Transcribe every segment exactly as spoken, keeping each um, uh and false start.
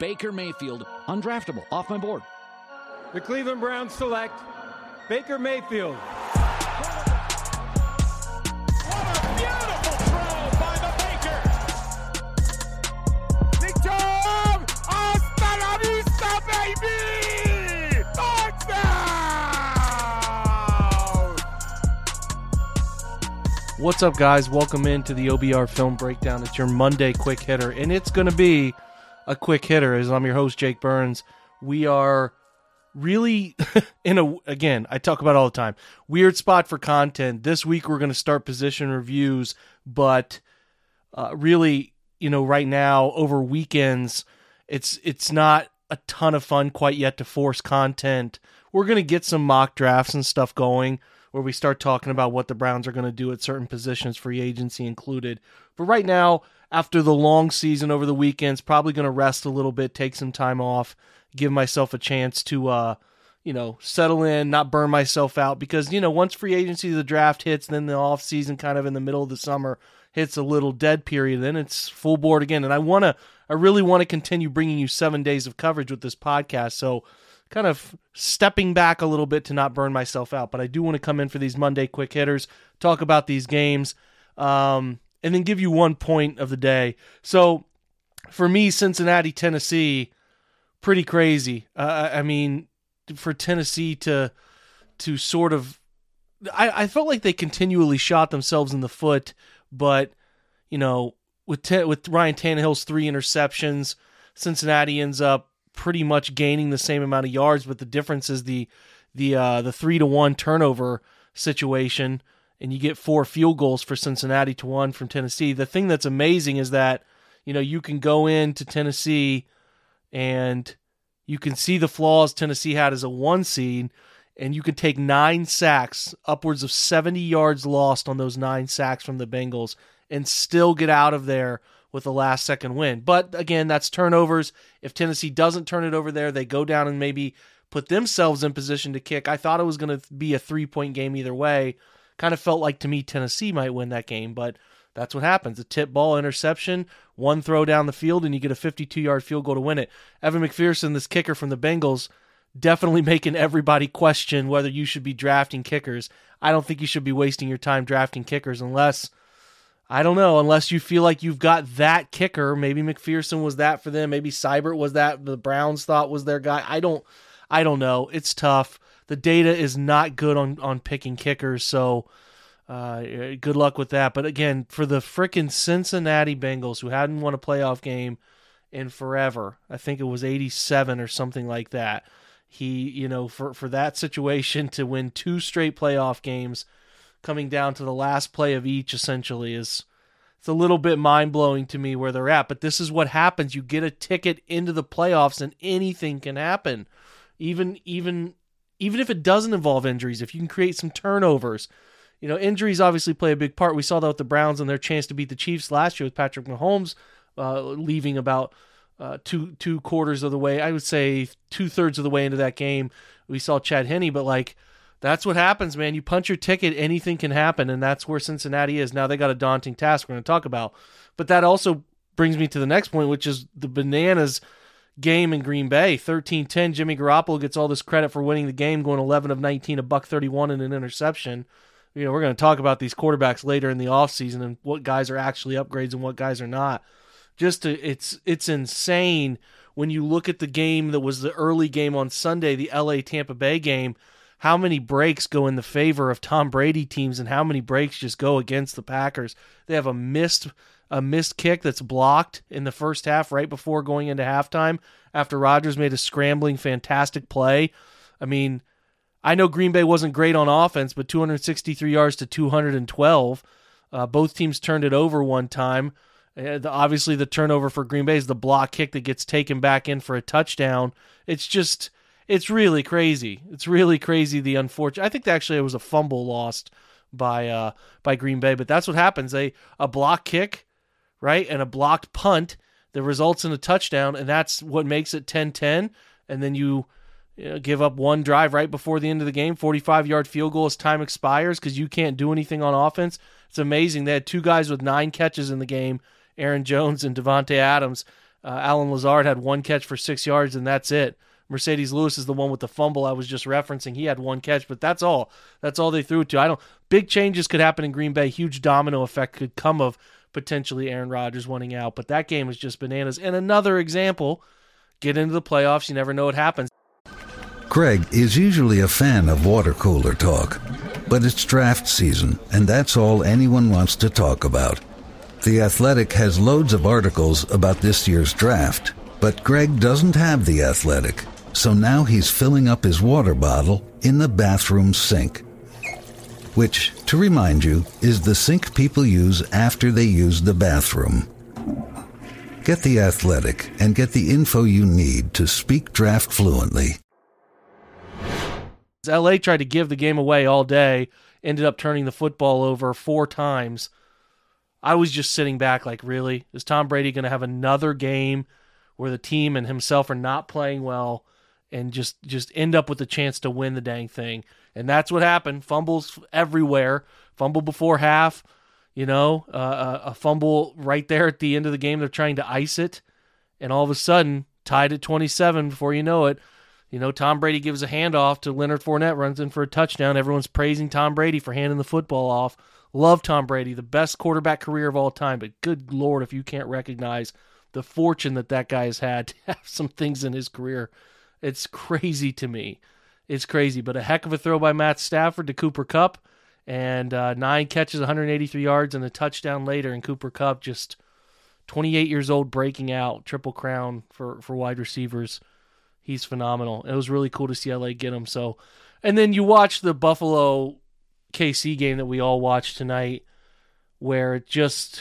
Baker Mayfield, undraftable, off my board. The Cleveland Browns select Baker Mayfield. What a beautiful throw by the Baker. Victor! Hasta la vista, baby! Touchdown! What's up, guys? Welcome into the O B R Film Breakdown. It's your Monday quick hitter, and it's going to be a quick hitter as I'm your host, Jake Burns. We are really in a, again, I talk about it all the time, weird spot for content. This week we're going to start position reviews, but uh, really, you know, right now over weekends, it's it's not a ton of fun quite yet to force content. We're going to get some mock drafts and stuff going where we start talking about what the Browns are going to do at certain positions, free agency included. But right now, after the long season over the weekends, probably going to rest a little bit, take some time off, give myself a chance to, uh, you know, settle in, not burn myself out. Because, you know, once free agency, the draft hits, then the off season kind of in the middle of the summer hits a little dead period, then it's full board again. And I want to, I really want to continue bringing you seven days of coverage with this podcast. So kind of stepping back a little bit to not burn myself out. But I do want to come in for these Monday quick hitters, talk about these games, um, and then give you one point of the day. So for me, Cincinnati, Tennessee, pretty crazy. Uh, I mean, for Tennessee to to sort of, I, I felt like they continually shot themselves in the foot, but, you know, with te- with Ryan Tannehill's three interceptions, Cincinnati ends up pretty much gaining the same amount of yards, but the difference is the the uh, the three to one turnover situation, and you get four field goals for Cincinnati to one from Tennessee. The thing that's amazing is that, you know, you can go into Tennessee and you can see the flaws Tennessee had as a one seed, and you can take nine sacks, upwards of seventy yards lost on those nine sacks from the Bengals, and still get out of there with a last-second win. But, again, that's turnovers. If Tennessee doesn't turn it over there, they go down and maybe put themselves in position to kick. I thought it was going to be a three-point game either way. Kind of felt like, to me, Tennessee might win that game, but that's what happens. A tip ball interception, one throw down the field, and you get a fifty-two-yard field goal to win it. Evan McPherson, this kicker from the Bengals, definitely making everybody question whether you should be drafting kickers. I don't think you should be wasting your time drafting kickers unless, I don't know, unless you feel like you've got that kicker. Maybe McPherson was that for them. Maybe Seibert was that the Browns thought was their guy. I don't I don't know. It's tough. The data is not good on, on picking kickers, so uh, good luck with that. But again, for the frickin' Cincinnati Bengals, who hadn't won a playoff game in forever, I think it was eighty-seven or something like that, he, you know, for, for that situation to win two straight playoff games, coming down to the last play of each, essentially, is it's a little bit mind-blowing to me where they're at. But this is what happens. You get a ticket into the playoffs, and anything can happen. Even even even if it doesn't involve injuries, if you can create some turnovers. You know, injuries obviously play a big part. We saw that with the Browns and their chance to beat the Chiefs last year with Patrick Mahomes uh, leaving about uh, two two quarters of the way. I would say two-thirds of the way into that game. We saw Chad Henne, but like, that's what happens, man. You punch your ticket, anything can happen, and that's where Cincinnati is. Now they got a daunting task we're going to talk about. But that also brings me to the next point, which is the bananas game in Green Bay. thirteen ten, Jimmy Garoppolo gets all this credit for winning the game, going eleven of nineteen, a buck thirty-one, and an interception. You know, we're going to talk about these quarterbacks later in the offseason and what guys are actually upgrades and what guys are not. Just to, it's it's insane when you look at the game that was the early game on Sunday, the L A Tampa Bay game, how many breaks go in the favor of Tom Brady teams and how many breaks just go against the Packers. They have a missed a missed kick that's blocked in the first half right before going into halftime after Rodgers made a scrambling, fantastic play. I mean, I know Green Bay wasn't great on offense, but two hundred sixty-three yards to two hundred twelve. Uh, both teams turned it over one time. Uh, the, obviously, the turnover for Green Bay is the block kick that gets taken back in for a touchdown. It's just... It's really crazy. It's really crazy, the unfortunate. I think actually it was a fumble lost by uh, by Green Bay, but that's what happens. A, a block kick, right, and a blocked punt that results in a touchdown, and that's what makes it ten ten, and then you, you know, give up one drive right before the end of the game, forty-five-yard field goal as time expires because you can't do anything on offense. It's amazing. They had two guys with nine catches in the game, Aaron Jones and Devontae Adams. Uh, Alan Lazard had one catch for six yards, and that's it. Mercedes Lewis is the one with the fumble I was just referencing. He had one catch, but that's all. That's all they threw it to. I don't. Big changes could happen in Green Bay. Huge domino effect could come of potentially Aaron Rodgers winning out. But that game was just bananas. And another example, get into the playoffs. You never know what happens. Craig is usually a fan of water cooler talk, but it's draft season, and that's all anyone wants to talk about. The Athletic has loads of articles about this year's draft, but Greg doesn't have The Athletic, so now he's filling up his water bottle in the bathroom sink, which, to remind you, is the sink people use after they use the bathroom. Get The Athletic and get the info you need to speak draft fluently. L A tried to give the game away all day, ended up turning the football over four times. I was just sitting back like, really? Is Tom Brady going to have another game where the team and himself are not playing well and just, just end up with the chance to win the dang thing? And that's what happened. Fumbles everywhere. Fumble before half, you know, uh, a fumble right there at the end of the game. They're trying to ice it. And all of a sudden, tied at twenty-seven before you know it, you know, Tom Brady gives a handoff to Leonard Fournette, runs in for a touchdown. Everyone's praising Tom Brady for handing the football off. Love Tom Brady, the best quarterback career of all time. But good Lord, if you can't recognize the fortune that that guy has had to have some things in his career, it's crazy to me. It's crazy. But a heck of a throw by Matt Stafford to Cooper Kupp. And uh, nine catches, one hundred eighty-three yards, and a touchdown later. And Cooper Kupp, just twenty-eight years old, breaking out. Triple crown for, for wide receivers. He's phenomenal. It was really cool to see L A get him. So, and then you watch the Buffalo K C game that we all watched tonight, where it just,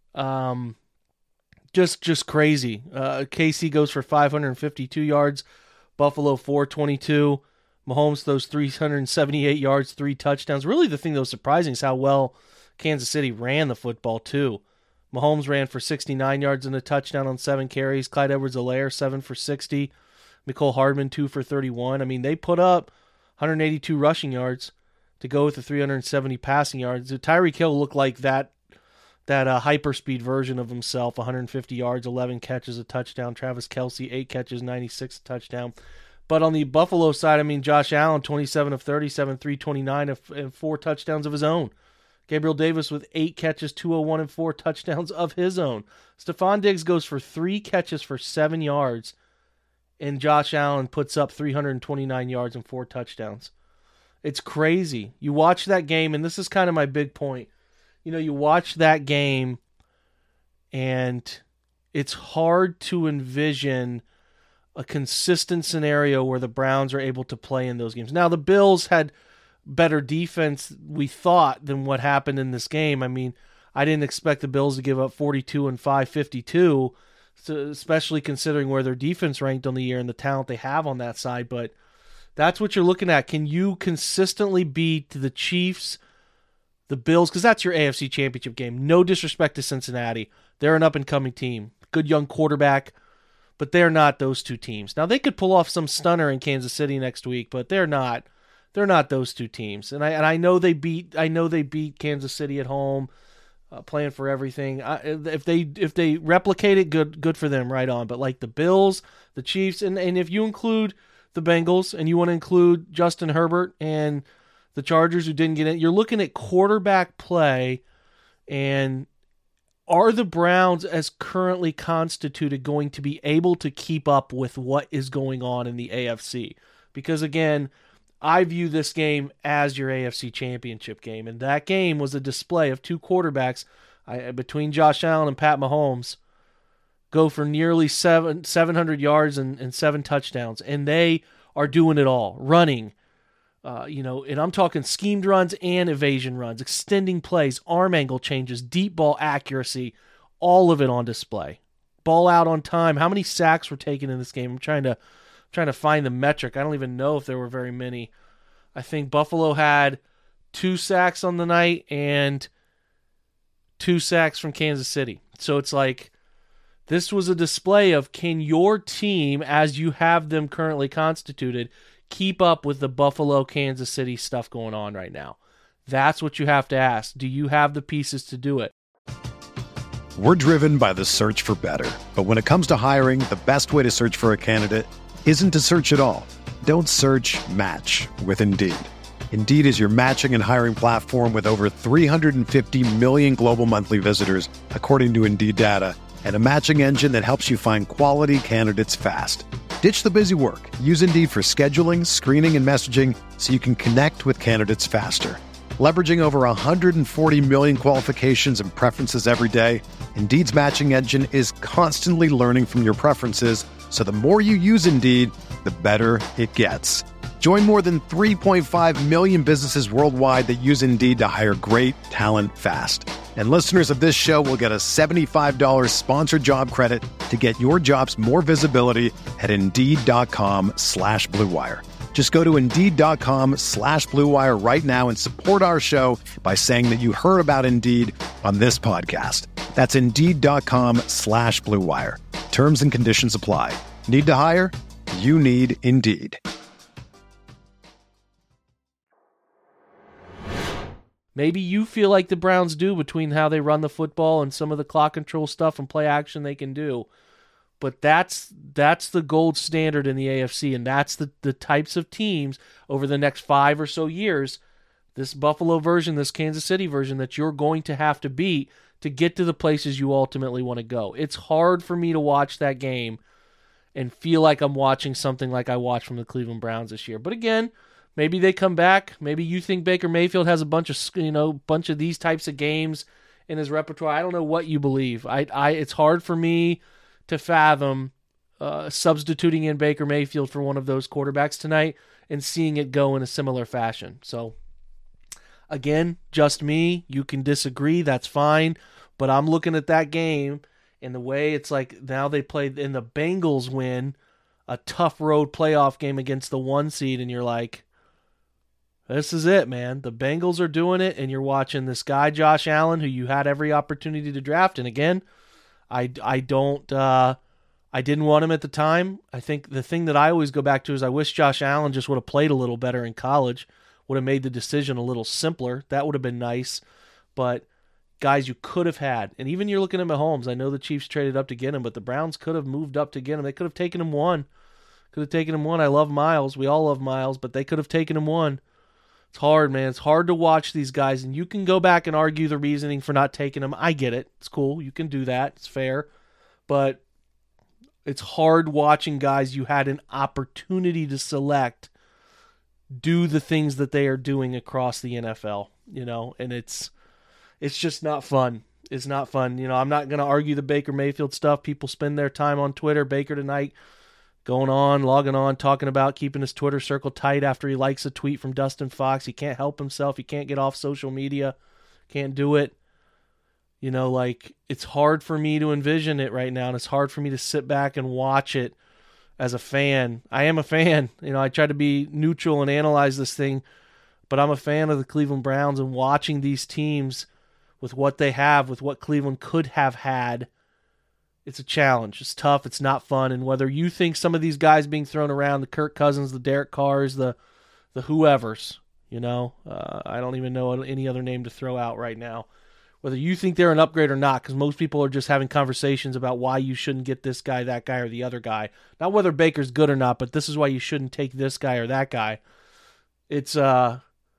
um, just, just crazy. Uh, K C goes for five hundred fifty-two yards, Buffalo four twenty-two. Mahomes throws three hundred seventy-eight yards, three touchdowns. Really, the thing that was surprising is how well Kansas City ran the football too. Mahomes ran for sixty-nine yards and a touchdown on seven carries. Clyde Edwards-Helaire seven for sixty. Mecole Hardman, two for thirty-one. I mean, they put up one hundred eighty-two rushing yards to go with the three hundred seventy passing yards. Tyreek Hill looked like that that uh, hyperspeed version of himself, one hundred fifty yards, eleven catches, a touchdown. Travis Kelce, eight catches, ninety-six, a touchdown. But on the Buffalo side, I mean, Josh Allen, twenty-seven of thirty-seven, three twenty-nine, and four touchdowns of his own. Gabriel Davis with eight catches, two oh one, and four touchdowns of his own. Stephon Diggs goes for three catches for seven yards. And Josh Allen puts up three hundred twenty-nine yards and four touchdowns. It's crazy. You watch that game, and this is kind of my big point. You know, you watch that game, and it's hard to envision a consistent scenario where the Browns are able to play in those games. Now, the Bills had better defense, we thought, than what happened in this game. I mean, I didn't expect the Bills to give up forty-two and five fifty-two, so especially considering where their defense ranked on the year and the talent they have on that side. But that's what you're looking at. Can you consistently beat the Chiefs, the Bills? Because that's your A F C Championship game. No disrespect to Cincinnati. They're an up-and-coming team. Good young quarterback, but they're not those two teams. Now, they could pull off some stunner in Kansas City next week, but they're not. They're not those two teams. And I and I know they beat. I know they beat Kansas City at home. Uh, playing for everything. I, if they if they replicate it, good good for them, right on. But like the Bills, the Chiefs, and, and if you include the Bengals and you want to include Justin Herbert and the Chargers who didn't get in, you're looking at quarterback play. And are the Browns, as currently constituted, going to be able to keep up with what is going on in the A F C? Because again, I view this game as your A F C Championship game, and that game was a display of two quarterbacks I, between Josh Allen and Pat Mahomes go for nearly seven, seven hundred yards and, and seven touchdowns, and they are doing it all, running, uh, you know, and I'm talking schemed runs and evasion runs, extending plays, arm angle changes, deep ball accuracy, all of it on display. Ball out on time. How many sacks were taken in this game? I'm trying to trying to find the metric. I don't even know if there were very many. I think Buffalo had two sacks on the night and two sacks from Kansas City. So it's like, this was a display of, can your team, as you have them currently constituted, keep up with the Buffalo, Kansas City stuff going on right now? That's what you have to ask. Do you have the pieces to do it? We're driven by the search for better. But when it comes to hiring, the best way to search for a candidate isn't to search at all. Don't search, match with Indeed. Indeed is your matching and hiring platform with over three hundred fifty million global monthly visitors, according to Indeed data, and a matching engine that helps you find quality candidates fast. Ditch the busy work. Use Indeed for scheduling, screening, and messaging so you can connect with candidates faster. Leveraging over one hundred forty million qualifications and preferences every day, Indeed's matching engine is constantly learning from your preferences, so the more you use Indeed, the better it gets. Join more than three point five million businesses worldwide that use Indeed to hire great talent fast. And listeners of this show will get a seventy-five dollars sponsored job credit to get your jobs more visibility at Indeed.com slash Blue Wire. Just go to Indeed.com slash Blue Wire right now and support our show by saying that you heard about Indeed on this podcast. That's Indeed.com slash Blue Wire. Terms and conditions apply. Need to hire? You need Indeed. Maybe you feel like the Browns do between how they run the football and some of the clock control stuff and play action they can do. But that's that's the gold standard in the A F C, and that's the, the types of teams over the next five or so years, this Buffalo version, this Kansas City version, that you're going to have to beat to get to the places you ultimately want to go. It's hard for me to watch that game and feel like I'm watching something like I watched from the Cleveland Browns this year. But again, maybe they come back. Maybe you think Baker Mayfield has a bunch of you know bunch of these types of games in his repertoire. I don't know what you believe. I, I it's hard for me to fathom uh, substituting in Baker Mayfield for one of those quarterbacks tonight and seeing it go in a similar fashion. So, again, just me. You can disagree. That's fine. But I'm looking at that game and the way it's like now they played and the Bengals win a tough road playoff game against the one seed, and you're like, this is it, man. The Bengals are doing it, and you're watching this guy, Josh Allen, who you had every opportunity to draft. And again, I, I don't, uh, I didn't want him at the time. I think the thing that I always go back to is I wish Josh Allen just would have played a little better in college, would have made the decision a little simpler. That would have been nice. But guys you could have had, and even you're looking at Mahomes, I know the Chiefs traded up to get him, but the Browns could have moved up to get him. They could have taken him one. Could have taken him one. I love Miles. We all love Miles, but they could have taken him one. It's hard, man. It's hard to watch these guys, and you can go back and argue the reasoning for not taking them. I get it. It's cool. You can do that. It's fair. But it's hard watching guys you had an opportunity to select do the things that they are doing across the N F L, you know, and it's it's just not fun. It's not fun. You know, I'm not going to argue the Baker Mayfield stuff. People spend their time on Twitter. Baker tonight going on, logging on, talking about keeping his Twitter circle tight after he likes a tweet from Dustin Fox. He can't help himself. He can't get off social media. Can't do it. You know, like, it's hard for me to envision it right now, and it's hard for me to sit back and watch it as a fan. I am a fan. You know, I try to be neutral and analyze this thing, but I'm a fan of the Cleveland Browns, and watching these teams with what they have, with what Cleveland could have had, it's a challenge. It's tough. It's not fun. And whether you think some of these guys being thrown around, the Kirk Cousins, the Derek Carrs, the the whoever's, you know, uh, I don't even know any other name to throw out right now. Whether you think they're an upgrade or not, because most people are just having conversations about why you shouldn't get this guy, that guy, or the other guy. Not whether Baker's good or not, but this is why you shouldn't take this guy or that guy. It's uh,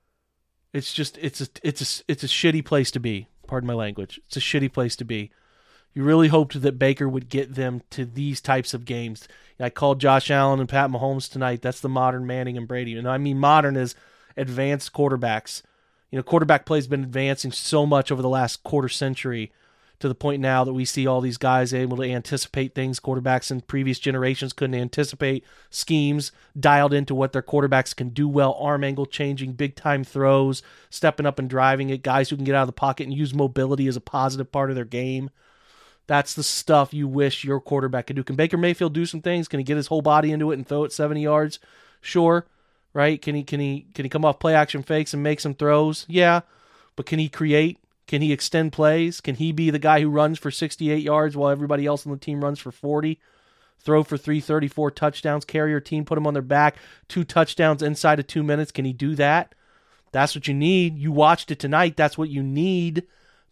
it's just it's a it's a it's a shitty place to be. Pardon my language. It's a shitty place to be. You really hoped that Baker would get them to these types of games. I called Josh Allen and Pat Mahomes tonight. That's the modern Manning and Brady. And I mean modern as advanced quarterbacks. You know, quarterback play has been advancing so much over the last quarter century to the point now that we see all these guys able to anticipate things quarterbacks in previous generations couldn't anticipate, schemes dialed into what their quarterbacks can do well, arm angle changing, big-time throws, stepping up and driving it, guys who can get out of the pocket and use mobility as a positive part of their game. That's the stuff you wish your quarterback could do. Can Baker Mayfield do some things? Can he get his whole body into it and throw it seventy yards? Sure. Right? Can he can he can he come off play action fakes and make some throws? Yeah. But can he create? Can he extend plays? Can he be the guy who runs for sixty-eight yards while everybody else on the team runs for forty? Throw for three thirty-four touchdowns, carry your team, put them on their back, two touchdowns inside of two minutes. Can he do that? That's what you need. You watched it tonight. That's what you need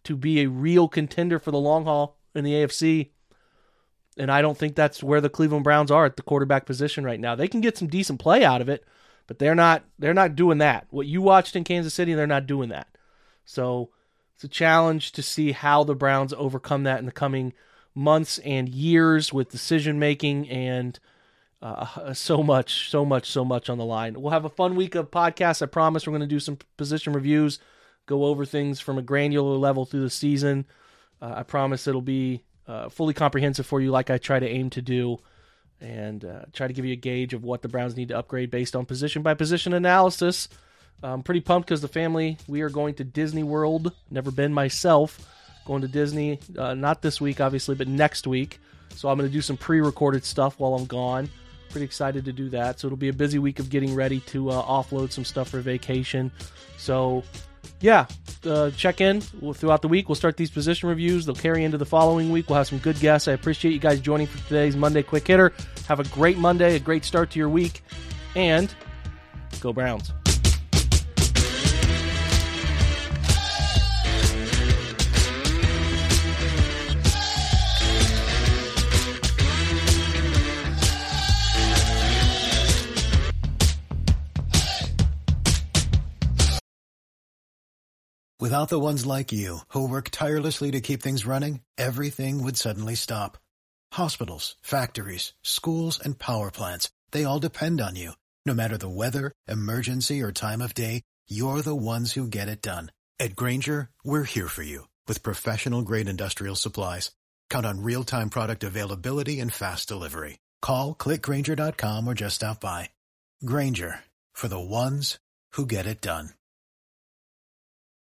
to be a real contender for the long haul in the A F C. And I don't think that's where the Cleveland Browns are at the quarterback position right now. They can get some decent play out of it, but they're not they're not doing that. What you watched in Kansas City, they're not doing that. So it's a challenge to see how the Browns overcome that in the coming months and years with decision making and uh, so much, so much, so much on the line. We'll have a fun week of podcasts. I promise we're going to do some position reviews, go over things from a granular level through the season. Uh, I promise it'll be Uh, fully comprehensive for you, like I try to aim to do, and uh, try to give you a gauge of what the Browns need to upgrade based on position-by-position analysis. I'm pretty pumped because the family, we are going to Disney World. Never been myself. Going to Disney, uh, not this week, obviously, but next week. So I'm going to do some pre-recorded stuff while I'm gone. Pretty excited to do that. So it'll be a busy week of getting ready to uh, offload some stuff for vacation. So yeah, uh, check in throughout the week. We'll start these position reviews. They'll carry into the following week. We'll have some good guests. I appreciate you guys joining for today's Monday Quick Hitter. Have a great Monday, a great start to your week, and go Browns. Without the ones like you, who work tirelessly to keep things running, everything would suddenly stop. Hospitals, factories, schools, and power plants, they all depend on you. No matter the weather, emergency, or time of day, you're the ones who get it done. At Grainger, we're here for you with professional-grade industrial supplies. Count on real-time product availability and fast delivery. Call, click Grainger dot com, or just stop by. Grainger, for the ones who get it done.